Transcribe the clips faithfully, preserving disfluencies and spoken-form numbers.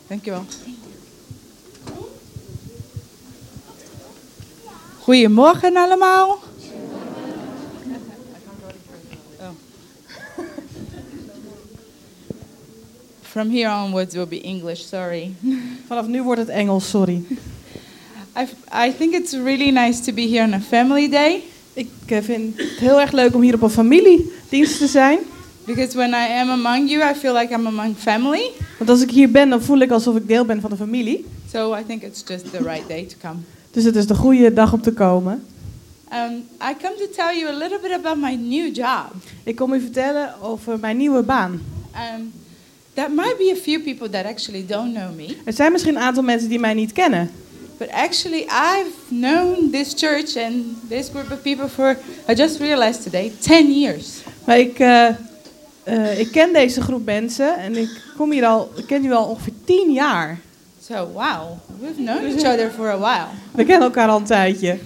Dankjewel. Goedemorgen allemaal. Oh. From here onwards will be English, sorry. Vanaf nu wordt het Engels, sorry. I've, I think it's really nice to be here on a family day. Ik vind het heel erg leuk om hier op een familiedienst te zijn. Because when I am among you, I feel like I'm among family. Want als ik hier ben, dan voel ik alsof ik deel ben van de familie. So I think it's just the right day to come. Dus het is de goede dag om te komen. Um, I come to tell you a little bit about my new job. Ik kom u vertellen over mijn nieuwe baan. Um, there might be a few people that actually don't know me. Er zijn misschien een aantal mensen die mij niet kennen. But actually, I've known this church and this group of people for, I just realized today, ten years. Maar ik, uh, uh, ik ken deze groep mensen en ik kom hier al, ik ken jullie al ongeveer tien jaar. So, wow, we've known each other for a while. We kennen elkaar al een tijdje.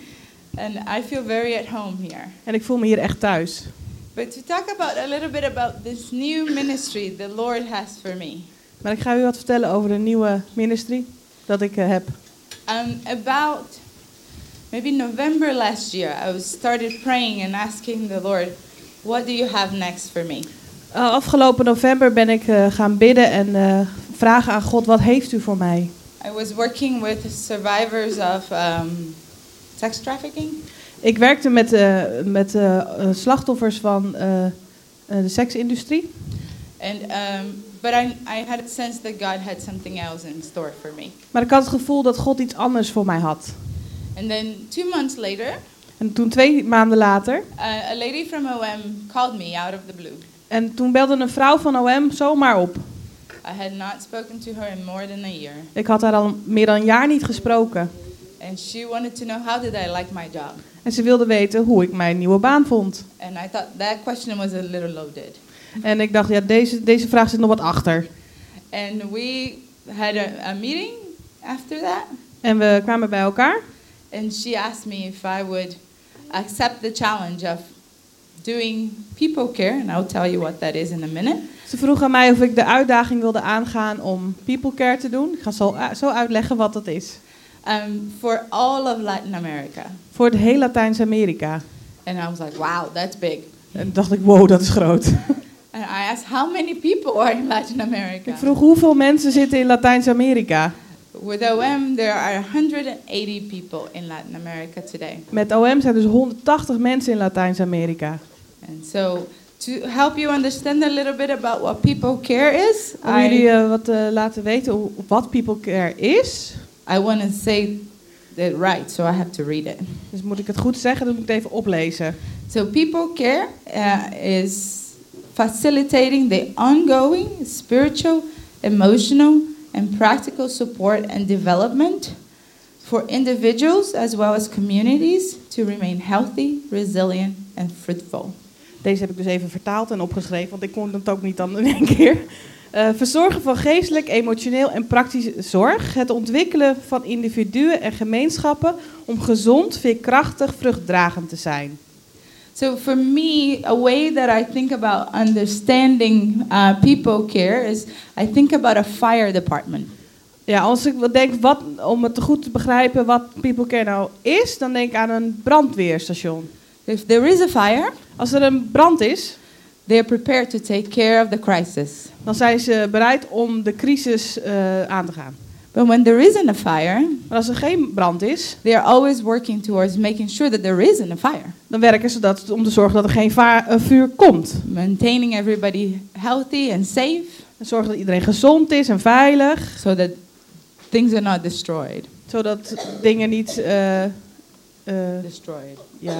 And I feel very at home here. En ik voel me hier echt thuis. But to talk about a little bit about this new ministry the Lord has for me. Maar ik ga u wat vertellen over de nieuwe ministry dat ik uh, heb. Um, about maybe November last year, I was started praying and asking the Lord, what do you have next for me? Uh, afgelopen november ben ik uh, gaan bidden en uh, vragen aan God, wat heeft u voor mij? I was working with survivors of um, sex trafficking. Ik werkte met, uh, met uh, slachtoffers van uh, uh, de seksindustrie. And um, but I, I had a sense that God had something else in store for me. Maar ik had het gevoel dat God iets anders voor mij had. And then two months later, En toen twee maanden later, uh, a lady from O M called me out of the blue. en toen belde een vrouw van O M zomaar op. I had not spoken to her in more than a year. Ik had haar al meer dan een jaar niet gesproken. And she wanted to know how did I like my job. En ze wilde weten hoe ik mijn nieuwe baan vond. And I thought that question was a little loaded. En ik dacht, ja, deze, deze vraag zit nog wat achter. And we had a, a meeting after that. En we kwamen bij elkaar. And she asked me if I would accept the challenge of doing people care. And I'll tell you what that is in a minute. Ze vroeg aan mij of ik de uitdaging wilde aangaan om people care te doen. Ik ga zo, zo uitleggen wat dat is. Um, for all of Latin America. Voor het hele Latijns-Amerika. And I was like, wow, that's big. En dacht ik, wow, dat is groot. And I asked, how many people are in Latin America? Ik vroeg, hoeveel mensen zitten in Latijns-Amerika? With O M, there are one hundred eighty people in Latin America today. Met O M zijn dus honderdtachtig mensen in Latijns-Amerika. And so, to help you understand a little bit about what people care is, Om jullie uh, wat uh, laten weten hoe, wat people care is. I want to say it right, so I have to read it. Dus moet ik het goed zeggen, dan moet ik het even oplezen. So people care uh, is facilitating the ongoing spiritual, emotional, and practical support and development for individuals as well as communities to remain healthy, resilient, and fruitful. Deze heb ik dus even vertaald en opgeschreven, want ik kon het ook niet dan in één keer. Uh, verzorgen van geestelijk, emotioneel en praktische zorg. Het ontwikkelen van individuen en gemeenschappen om gezond, veerkrachtig, vruchtdragend te zijn. So for me, a way that I think about understanding uh, people care is I think about a fire department. Ja, als ik denk wat, om het goed te begrijpen wat people care nou is, dan denk ik aan een brandweerstation. If there is a fire, als er een brand is, they are prepared to take care of the crisis. Dan zijn ze bereid om de crisis uh, aan te gaan. But when there isn't a fire, maar als er geen brand is, they are always working towards making sure that there isn't a fire. Dan werken ze dat om te zorgen dat er geen va- uh, vuur komt. Maintaining everybody healthy and safe. En zorgen dat iedereen gezond is en veilig. So that things are not destroyed. Zodat dingen niet uh, uh, destroyed. Ja.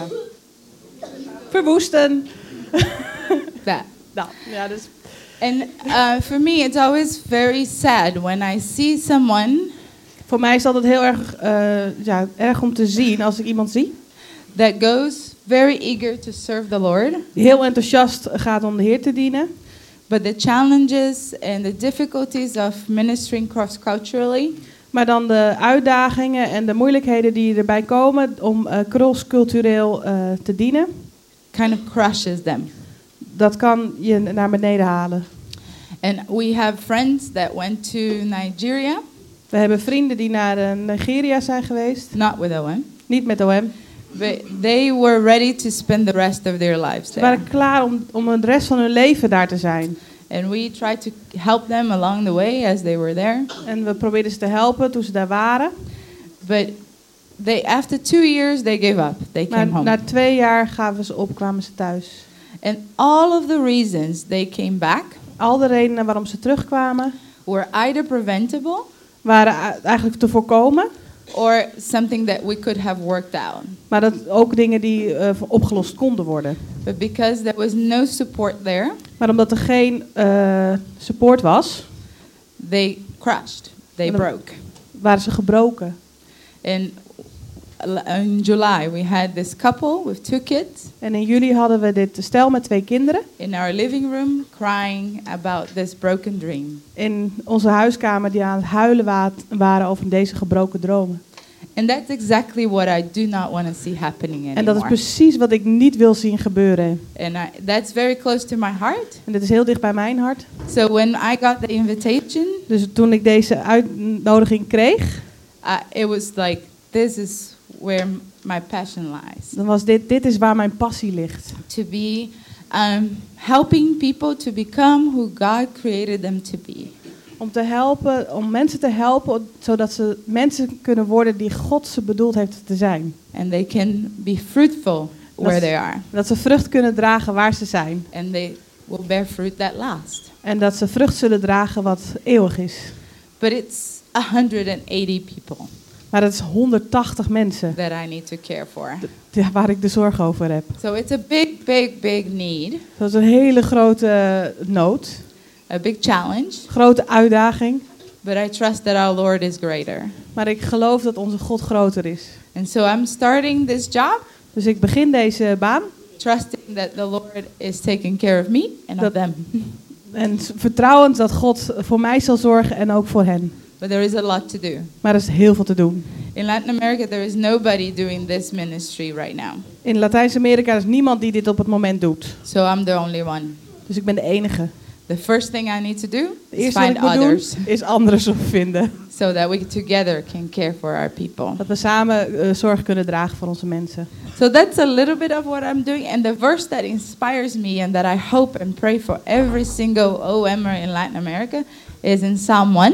Verwoesten. That. Nou, ja, dus. And uh, for me, it's always very sad when I see someone. Voor mij is het altijd heel erg, uh, ja, erg om te zien als ik iemand zie. That goes very eager to serve the Lord. Die heel enthousiast gaat om de Heer te dienen. But the challenges and the difficulties of ministering cross-culturally. Maar dan de uitdagingen en de moeilijkheden die erbij komen om uh, cross-cultureel uh, te dienen. Kind of crushes them. Dat kan je naar beneden halen. And we have friends that went to Nigeria, We hebben vrienden die naar uh, Nigeria zijn geweest. not with O M, Niet met O M. but they were ready to spend the rest of their lives Ze there. waren klaar om, om de rest van hun leven daar te zijn. And we tried to help them along the way as they were there. En we probeerden ze te helpen toen ze daar waren. But they, after two years, they gave up. They came Maar home. na twee jaar gaven ze op, kwamen ze thuis. And all of the reasons they came back Al de redenen waarom ze terugkwamen were either preventable waren a- eigenlijk te voorkomen. or something that we could have worked out. Maar dat ook dingen die uh, opgelost konden worden. But because there was no support there, Maar omdat er geen uh, support was, they crashed. They En dan- broke. waren ze gebroken. And in July, we had this couple with two kids En in juli hadden we dit stel met twee kinderen in our living room crying about this broken dream. in onze huiskamer die aan het huilen wa- waren over deze gebroken dromen. And that's exactly what I do not want to see happening anymore. En dat is precies wat ik niet wil zien gebeuren. And I, that's very close to my heart. En dit is heel dicht bij mijn hart. So when I got the invitation, Dus toen ik deze uitnodiging kreeg, uh, it was like, this is where my passion lies. dan was dit, dit is waar mijn passie ligt. To be um, helping people to become who God created them to be. Om te helpen, om mensen te helpen, zodat ze mensen kunnen worden die God ze bedoeld heeft te zijn. And they can be fruitful where Dat- they are. Dat ze vrucht kunnen dragen waar ze zijn. And they will bear fruit that lasts. En dat ze vrucht zullen dragen wat eeuwig is. But it's one hundred eighty people Maar dat is honderdtachtig mensen that I need to care for. d- waar ik de zorg over heb. So it's a big, big, big need, Dat is een hele grote nood, a big challenge. grote uitdaging. But I trust that our Lord is greater. Maar ik geloof dat onze God groter is. And so I'm starting this job, Dus ik begin deze baan trusting that the Lord is taking care of me and of Dat- them. en s- vertrouwend dat God voor mij zal zorgen en ook voor hen. But there is a lot to do. Maar er is heel veel te doen. In Latin America, there is nobody doing this ministry right now. In Latijns-Amerika is niemand die dit op het moment doet. So I'm the only one. Dus ik ben de enige. The first thing I need to do Het is eerste wat find ik moet others doen is anderen zo vinden. so that we together can care for our people. Dat we samen uh, zorg kunnen dragen voor onze mensen. So that's a little bit of what I'm doing. And the verse that inspires me and that I hope and pray for every single O M'er in Latin America is in Psalm one,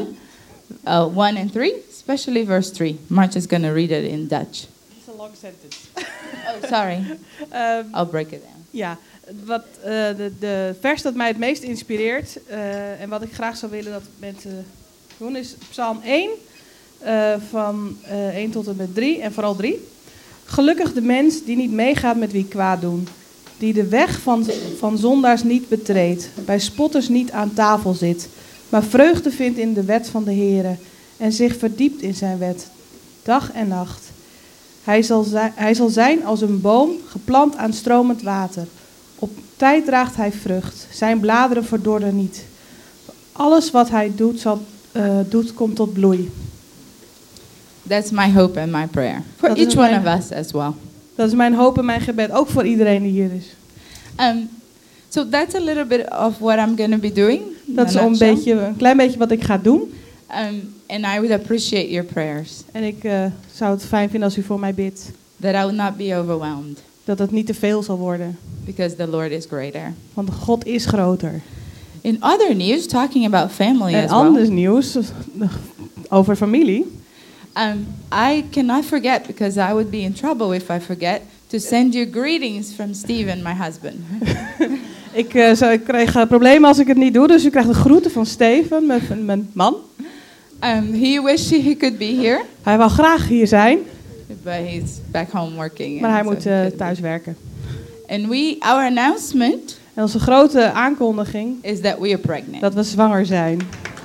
uh, one and three, especially verse three. March is going to read it in Dutch. It's a long sentence. Oh, sorry. Um, I'll break it down. ja, wat, uh, de, de vers dat mij het meest inspireert uh, en wat ik graag zou willen dat mensen doen is Psalm één, uh, van uh, één tot en met drie en vooral drie. Gelukkig de mens die niet meegaat met wie kwaad doen, die de weg van, van zondaars niet betreedt, bij spotters niet aan tafel zit, maar vreugde vindt in de wet van de Heere en zich verdiept in zijn wet, dag en nacht. Hij zal, zi- hij zal zijn als een boom, geplant aan stromend water. Op tijd draagt hij vrucht, zijn bladeren verdorren niet. Alles wat hij doet, zal, uh, doet komt tot bloei. That's my hope and my prayer for Dat is each one mijn- of us as well. Dat is mijn hoop en mijn gebed, ook voor iedereen die hier is. Um, so that's a little bit of what I'm going to be doing. in Dat is a een, nutshell. beetje, een klein beetje wat ik ga doen. Um, and I would appreciate your prayers, En ik uh, zou het fijn vinden als u voor mij bidt. that I would not be overwhelmed, Dat het niet te veel zal worden. because the Lord is greater. Want God is groter. In other news, talking about family En as well, anders nieuws over familie. um, I cannot forget, because I would be in trouble if I forget, to send you greetings from Stephen, my husband. Ik, uh, zou, ik krijg uh, problemen als ik het niet doe, dus u krijgt de groeten van Steven, mijn, mijn man. Um, he wished he could be here, Hij wil graag hier zijn, but he's back home working. maar hij and so moet he uh, couldn't be. thuis werken. And we, our announcement En onze grote aankondiging, is that we are pregnant. dat we zwanger zijn.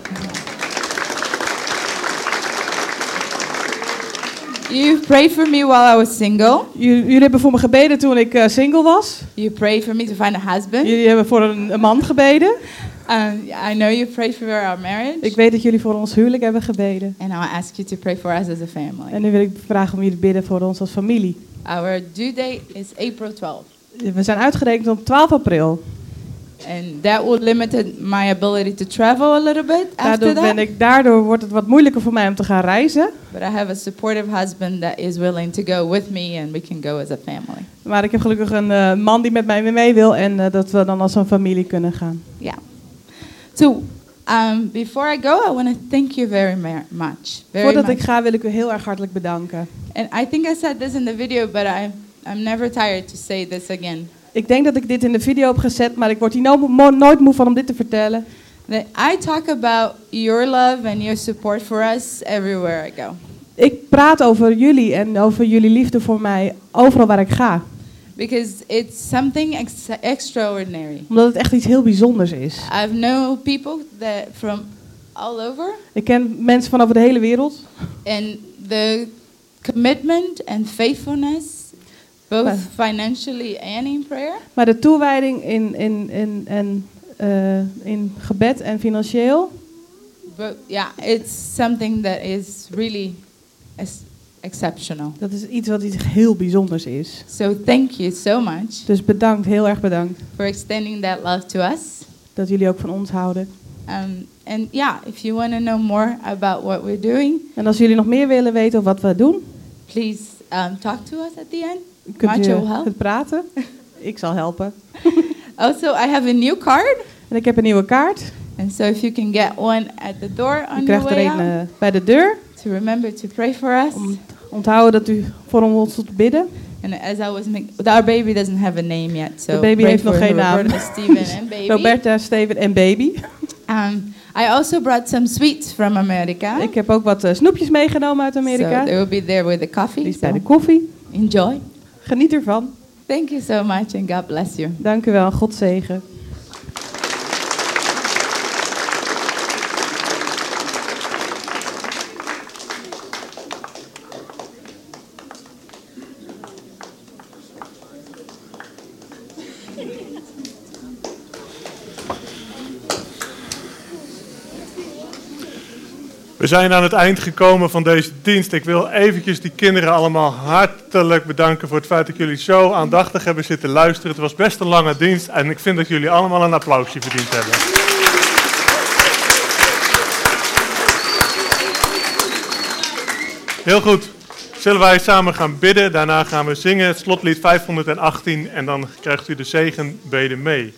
You prayed for me while I was single. J- jullie hebben voor me gebeden toen ik uh, single was. You prayed for me to find a husband. Jullie hebben voor een, een man gebeden. Um, I know you prayed for our marriage. Ik weet dat jullie voor ons huwelijk hebben gebeden. And I'll ask you to pray for us as a family. En nu wil ik vragen om jullie te bidden voor ons als familie. Our due date is April twelfth. We zijn uitgerekend op twaalf april. And that will limit my ability to travel a little bit after Daardoor, that. ben ik, daardoor wordt het wat moeilijker voor mij om te gaan reizen. But I have a supportive husband that is willing to go with me and we can go as a family. Maar ik heb gelukkig een uh, man die met mij weer mee wil en uh, dat we dan als een familie kunnen gaan. Yeah. So, um, before I go, I want to thank you very ma- much. Very Voordat much. ik ga wil ik u heel erg hartelijk bedanken. And I think I said this in the video, but I, I'm never tired to say this again. Ik denk dat ik dit in de video heb gezet, maar ik word hier no- mo- nooit moe van om dit te vertellen. That I talk about your love and your support for us everywhere I go. Ik praat over jullie en over jullie liefde voor mij overal waar ik ga. Because it's something ex- extraordinary. Omdat het echt iets heel bijzonders is. I've known people that from all over, Ik ken mensen van over de hele wereld. and the commitment and faithfulness, both Maar- financially and in prayer, Maar de toewijding in, in, in, in, uh, in gebed en financieel, but yeah, it's something that is really ex- exceptional. dat is iets wat iets heel bijzonders is. So thank you so much Dus bedankt, heel erg bedankt. for extending that love to us. Dat jullie ook van ons houden. Um, and yeah, if you want to know more about what we're doing, En als jullie nog meer willen weten over wat we doen, please um, talk to us at the end. kunt Maatje u will help. het praten. Ik zal helpen. Also, I have a new card. En ik heb een nieuwe kaart. And so if you can get one at the door on U your krijgt er way een out, uh, bij de deur. to remember to pray for us. Om onthouden dat u voor ons zult bidden. And as I was making, our baby doesn't have a name yet, so De baby pray heeft nog for geen naam. Roberta, Steven, and baby. Roberta, Steven en baby. Um, I also brought some sweets from America. Ik heb ook wat uh, snoepjes meegenomen uit So Amerika. they will be there with the coffee. Die is bij So de koffie. enjoy. Geniet ervan. Thank you so much and God bless you. Dank u wel. God zegen. We zijn aan het eind gekomen van deze dienst. Ik wil eventjes die kinderen allemaal hartelijk bedanken voor het feit dat jullie zo aandachtig hebben zitten luisteren. Het was best een lange dienst en ik vind dat jullie allemaal een applausje verdiend hebben. Heel goed. Zullen wij samen gaan bidden? Daarna gaan we zingen het slotlied vijfhonderdachttien en dan krijgt u de zegenbede mee.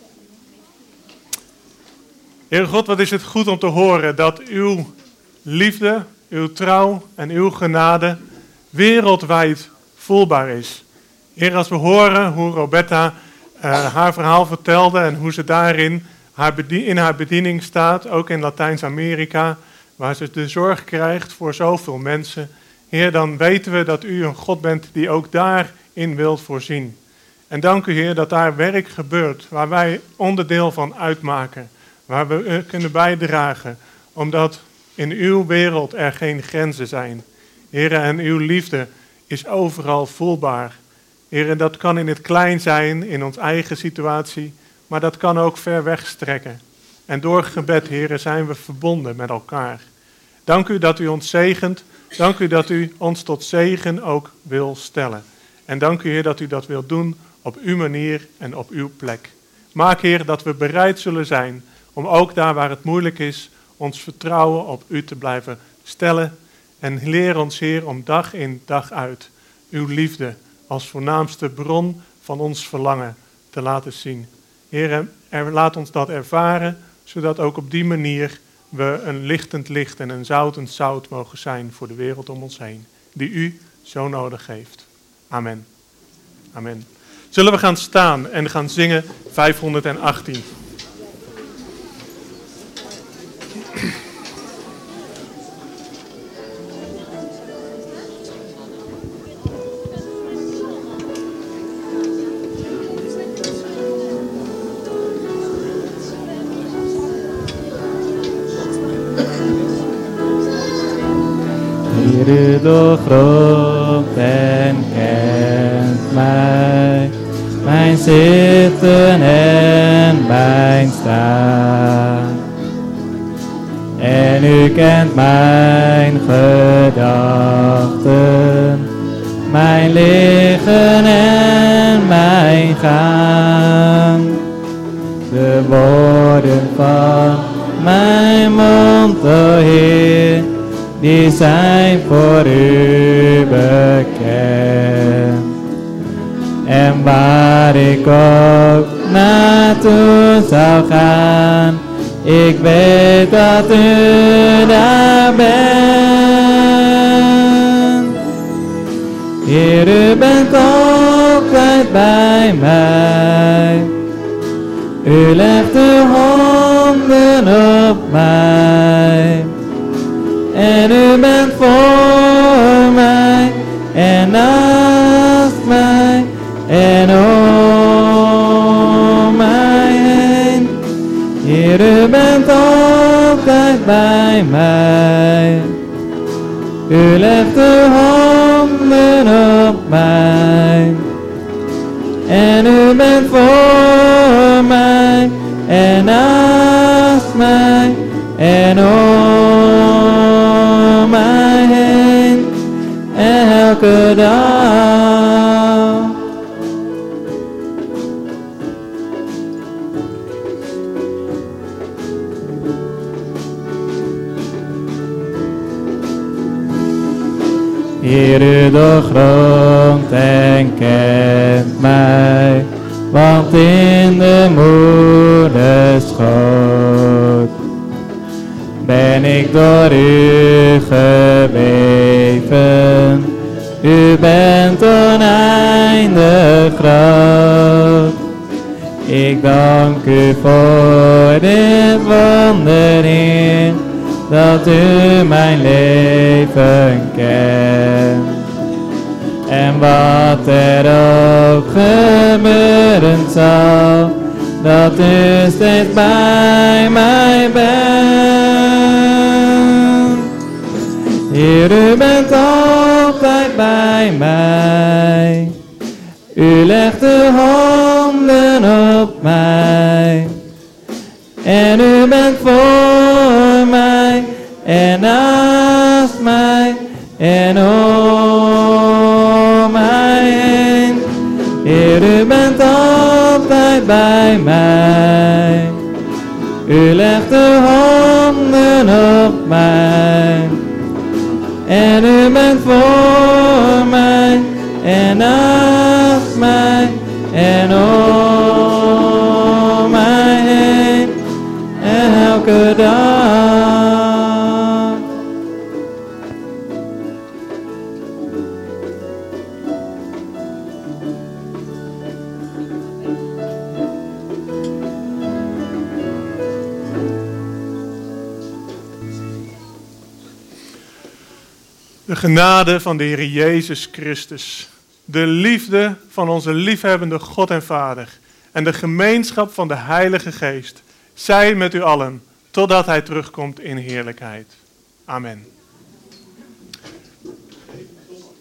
Heere God, wat is het goed om te horen dat uw liefde, uw trouw en uw genade wereldwijd voelbaar is. Heer, als we horen hoe Roberta uh, haar verhaal vertelde en hoe ze daarin haar bedien- in haar bediening staat, ook in Latijns-Amerika, waar ze de zorg krijgt voor zoveel mensen. Heer, dan weten we dat u een God bent die ook daarin wilt voorzien. En dank u, Heer, dat daar werk gebeurt waar wij onderdeel van uitmaken. Waar we uh, kunnen bijdragen, omdat in uw wereld er geen grenzen zijn. Heer, en uw liefde is overal voelbaar. Heer, dat kan in het klein zijn, in ons eigen situatie, maar dat kan ook ver weg strekken. En door gebed, Heer, zijn we verbonden met elkaar. Dank u dat u ons zegent. Dank u dat u ons tot zegen ook wil stellen. En dank u, Heer, dat u dat wilt doen op uw manier en op uw plek. Maak, Heer, dat we bereid zullen zijn om ook daar waar het moeilijk is, ons vertrouwen op u te blijven stellen. En leer ons, Heer, om dag in dag uit uw liefde als voornaamste bron van ons verlangen te laten zien. Heer, er, laat ons dat ervaren, zodat ook op die manier we een lichtend licht en een zoutend zout mogen zijn voor de wereld om ons heen, die u zo nodig heeft. Amen. Amen. Zullen we gaan staan en gaan zingen vijfhonderdachttien. Hier doorgrondt en kent mij, mijn zitten en mijn staan. En u kent mijn gedachten, mijn liggen en mijn gaan. de woorden van mijn mond, o Heer, die zijn voor u bekend. En waar ik ook naartoe zou gaan, ik weet dat u daar bent. Heer, u bent altijd bij mij. U legt uw handen op mij. En u bent voor mij en naast mij en om mij heen. Heer, u bent altijd bij mij. U legt uw handen op mij. En u bent voor mij en naast mij en om mij heen. Elke dag. Heer, u doorgrondt en kent mij, want in de moederschoot ben ik door u geweven. U bent oneindig groot. Ik dank u voor dit wonder, Heer, dat u mijn leven kent. En wat er ook gebeuren zal, dat u steeds bij mij bent. Heer, u bent altijd bij mij. U legt uw handen op mij. En u bent voor mij en naast mij en om mij heen. Heer, u bent altijd bij mij. U legt uw handen op mij. En u bent voor mij en naast mij en om mij heen. Elke dag. De genade van de Heer Jezus Christus, de liefde van onze liefhebbende God en Vader en de gemeenschap van de Heilige Geest zij met u allen, totdat hij terugkomt in heerlijkheid. Amen.